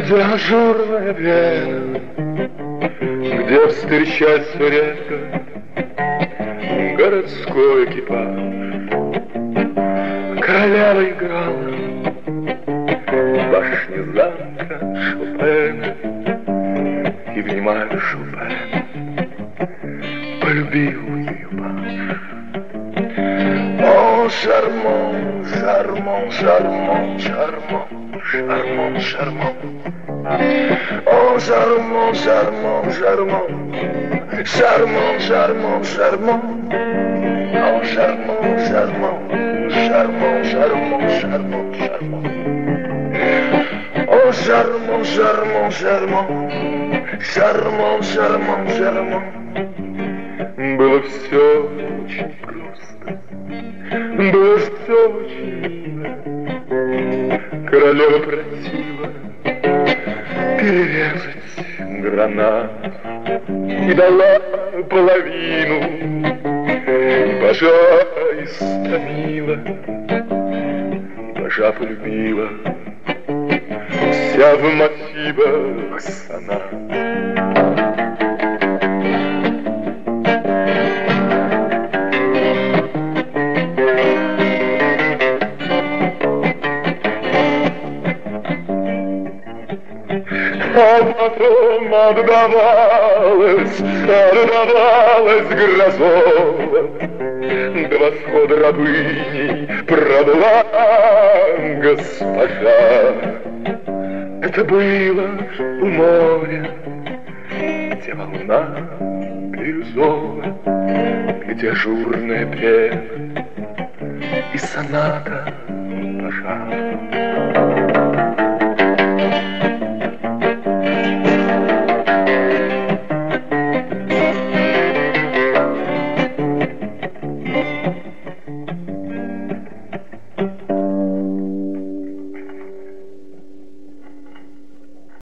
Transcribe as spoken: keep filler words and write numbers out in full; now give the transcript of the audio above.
где ажурная пена, где встречаться редко городской экипаж. Королева играла в башне замка Шопена, и, внимая Шопена, полюбил ее паж. О, шармон, шармон, шармон, шармон, шармон, шармон. О, шармон, шармон, шармон, шармон, шармон, шармон. О, шармон, шармон, шармон, шармон, шармон, шармон. О, шармон, шармон, шармон, шармон, шармон, шармон. Было все очень грустно, было все очень мило. Королева просила перерезать гранат и дала половину, пажа истомила, пажа полюбила, вся в мотивах сонат. А потом отдавалась, отдавалась грозово, до восхода рабыней пробыла госпожа. Это было у моря, где волна бирюзовая, где ажурная пена и соната пажа.